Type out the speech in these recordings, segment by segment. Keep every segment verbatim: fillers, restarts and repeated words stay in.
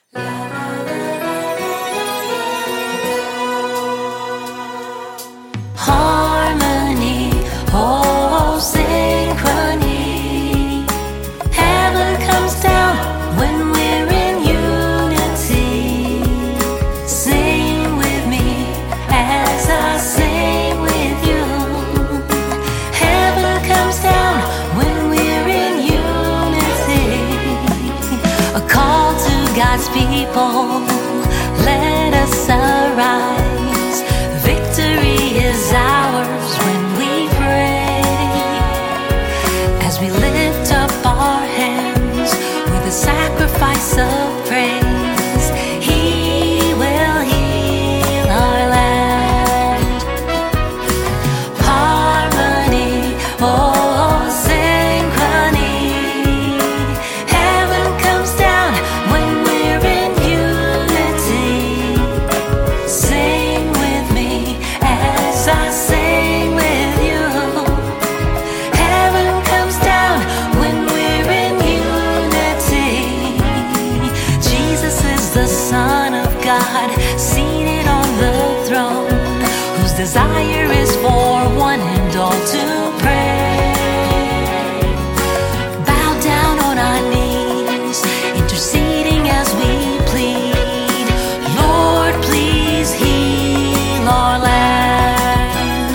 Harmony, oh synchrony. Heaven comes down when we're in unity. Sing with me as I sing with you. Heaven comes down when we're in unity. A call to God's people, let us arise. Victory is ours when we pray. As we lift up our hands with a sacrifice of praise, He will heal our land. Harmony, oh synchrony. Heaven comes down when we're in unity. Sing with me as I sing with you. Heaven comes down when we're in unity. Jesus is the Son of God, seated on the throne, whose desire is for one and all to pray. Bow down on our knees, interceding as we plead. Lord, please heal our land.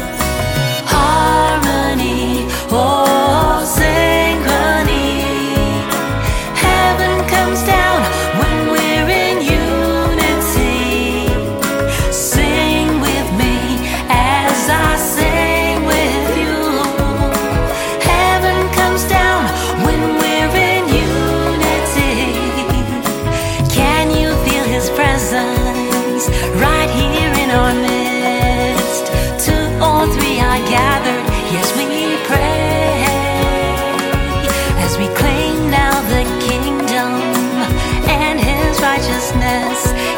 Harmony, oh synchrony. Heaven comes down when we're in unity. Sing with me as I sing with you. Heaven comes down when we're in unity. Can you feel His presence right here in our midst? Two or three are gathered, yes, we pray. As we claim now the kingdom and His righteousness,